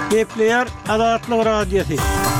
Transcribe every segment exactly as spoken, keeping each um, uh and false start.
Gepleyer Adatlyk Radiosu.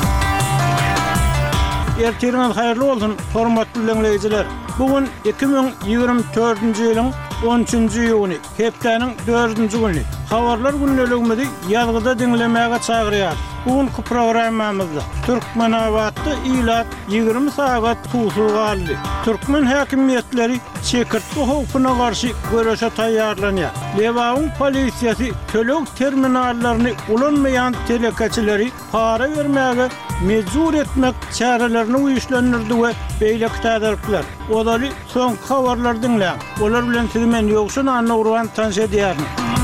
Ertiriniz hayırlı olsun, hormatly dinleyijiler. Bugün iki bin ýygrimi dördünji ýylyň on üçünji ýuny, hepdeniň dördünji güni. Habarlar günneligimizi ýazgyda dinlemäge çagyrýar. Bugünkü programmamyzda Türkmen awatly ýylat ýygrimi sagat tuğsul galdy. Türkmen häkimiýetleri çekirtme howpuna garşy görüşe taýýarlanýar. Lewaň polisiýasy tölek terminallaryny ulanmaýan telekaçyleri para bermäge mejbur etmek çarelerini uýuşlandyrdy we beýle kitadyrlar. Olary soňky habarlar dinleýär. Olar bilen sizi men ýokşun anna urwan tanış edýärmi?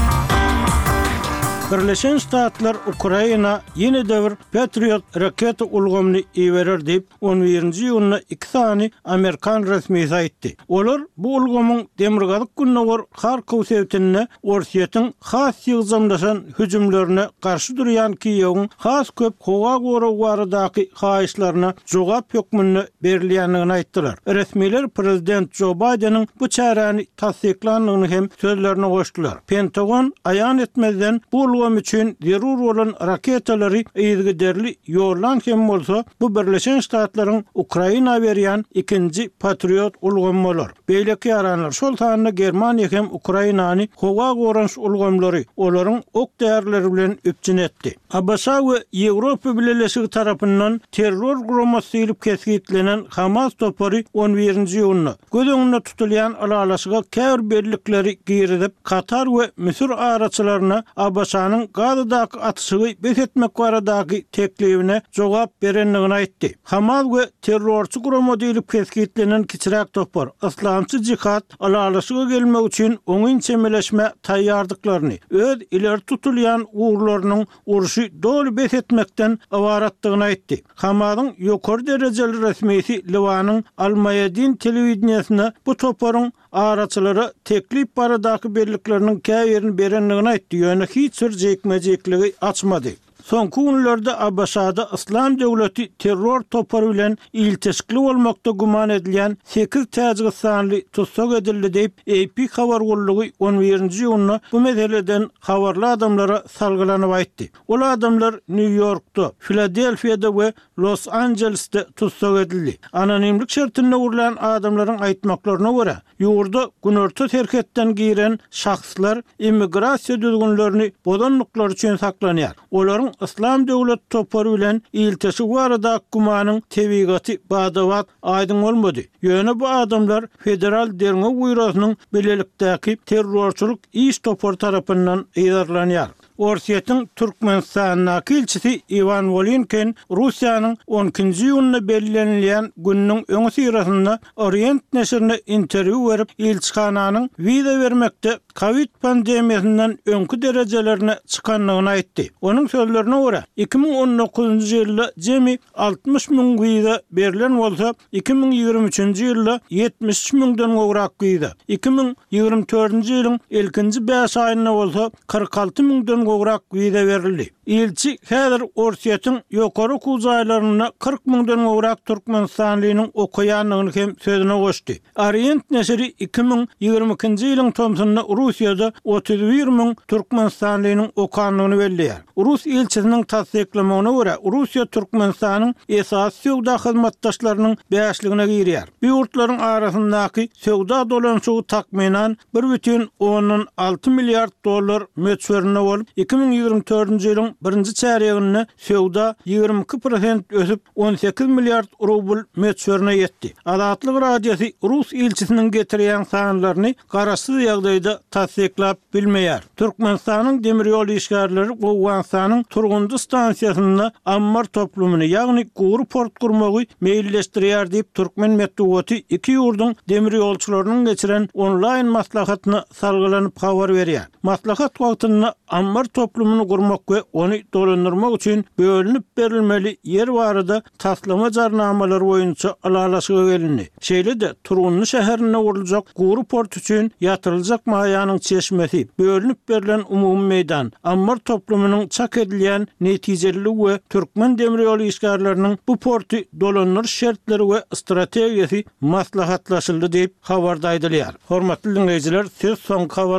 Birleşen Ştatlar Ukraina yeni devir Patriot raketi ulgamını iwerer diýip on birinji ýylyna iki sany Amerikan resmisi aýtdy. Olar bu ulgamyň demirgazyk günnäwer Harkow sewtine Orsiýetin has ýygzamlaşan hüjümlerine garşy durýan Kiýewiň has köp howa gora waradaky haýyşlaryna jogap hökmüne berilýändigini aýtdylar. Resmiler prezident Joe Biden'in bu çäräni tasdiklandygyny hem sözlerine goşdular. Pentagon aýan etmezden bu ulgam üçin zerur bolan raketalary ýygyderli ýorlan hem bolsa bu Birleşen Ştatlaryň Ukraina berýän ikinji Patriot ulgamy bolar. Beýleki ýaranlar şol sanyna Germaniýa hem Ukrainany howa goranç ulgamlary olaryň ok däýerleri bilen üpjün etdi. A B S we Ýewropa Birleşigi tarapyndan terror guramaty ýylyp keskitlenen Hamas topary on birinji ýylyna göz öňünde tutulýan alalaşyga käbir bellikleri giýerip Katar we Misir araçylaryna A B S Gazydaky atışygy besetmek baradaky teklifine jogap berenligini aýtdy. Hamas we terrorçy guramaty ýylyp keskitlenen kiçirak topar Islamçy jihad alalaşyga gelmek üçin oňyn çemeleşme taýýardyklaryny öz ileri tutulýan uğurlarynyň uruşy dolu besetmekden awaratdygyny aýtdy. Hamasyň ýokary derejeli resmisi Liwanyň Al-Mayadin telewizionyna bu toparyň araçylary teklif baradaky bellikleriniň käýerini berenligini aýtdy. Ýöne hiç bir jekmejekliги açmady. Soňky günlerde A B S-da Islam döwleti terror topary bilen iltiskli bolmakda guman edilýän sekiz täze sanly tutsak edildi diýip A P habar gollugy on birinji ýylyna bu meseleden habarly adamlara salgylanyp aýtdy. Ol adamlar New York'da, Philadelphia'da we Los Angeles'te tutsak edildi. Anonimlik şertinde urulan adamlaryň aýtmaklaryna görä, ýurda günörtü terketden giren şahslar immigrasiýa düzgünlerini bodanlyklar üçin saklanýar. Olaryň Islam döwleti topary bilen iltisi barada gumanyň tebigaty badawat aýdyn bolmady. Ýöne bu adamlar federal derňe buýrasynyň bilelikdäki terrorçuluk iş topary tarapyndan ýerlenýär. Orsiýetin Türkmenistanyň kilçisi Ivan Volinkin Russiýanyň on ikinji ýylyna belgilenilýän günniň öňü syrasynda Orient neşrine interwiu berip ilçihananyň wiza bermekde Covid pandemiýasyndan öňkü derejelerine çykanlygyny aýtdy. Onuň sözlerine görä iki bin on dokuzunji ýylda jemi altmış miň wiza berilen bolsa iki bin ýygrimi üçünji ýylda ýetmiş üç miňden gowrak wiza, iki bin ýygrimi dördünji ýylyň ilkinji beş aýyna bolsa kırk alty miňden gowrak wiza berildi. Ilçi häzir Orsiýetin ýokary kuzaýlaryna kırk miňden gowrak Türkmenistanlynyň okuýanlygyny hem sözüne goşdy. Orient neşri iki bin ýygrimi ikinji ýylyň tomsyna Russiýada otuz bir miň Türkmenistanlynyň okanlygyny belliýär. Rus ilçisiniň tasdiklamagyna görä Russiýa Türkmenistanyň esas söwda hyzmatdaşlarynyň beşligine girýär. Bu ýurtlaryň arasyndaky söwda dolanşygy takminan bir бүтүн on alty milliard dollar möçberine bolup iki bin ýygrimi dördünji ýylyň birinji çäreginde söwda ýygrimi iki prosent ösüp on sekiz milliard rubl möçberine ýetdi. Adatlyk Radiosu Rus ilçisiniň getirýän sanlaryny garaşsyz ýagdaýda tasdiklap bilmeýär. Türkmenistanyň demir ýol işgärleri Gowwansanyň Turgundy stansiýasynda ammar toplumyny ýagny gowru port gurmagy meýilleşdirýär diýip Türkmen medeniýeti iki ýurdun demir ýolçylarynyň geçiren online maslahatyny salgylanyp habar berýär. Maslahat wagtyna ammar toplumyny gurmak we ony dolandyrmak üçin bölünip berilmeli yer barada taslama jarnamalary boýunça alalaşyga gelindi. Şeýle-de Turgundy şäherine guruljak gowru port üçin ýatyryljak maýanyň çeşmesi, bölünip berilen umumy meýdan, ammar toplumynyň çak edilýän netijeli we Türkmen demir ýoly işgärleriniň bu porty dolandyr şertleri we strategiýasy maslahatlaşyldy diýip habarda aýdylýar. Hormatly dinleýijiler, söz soňky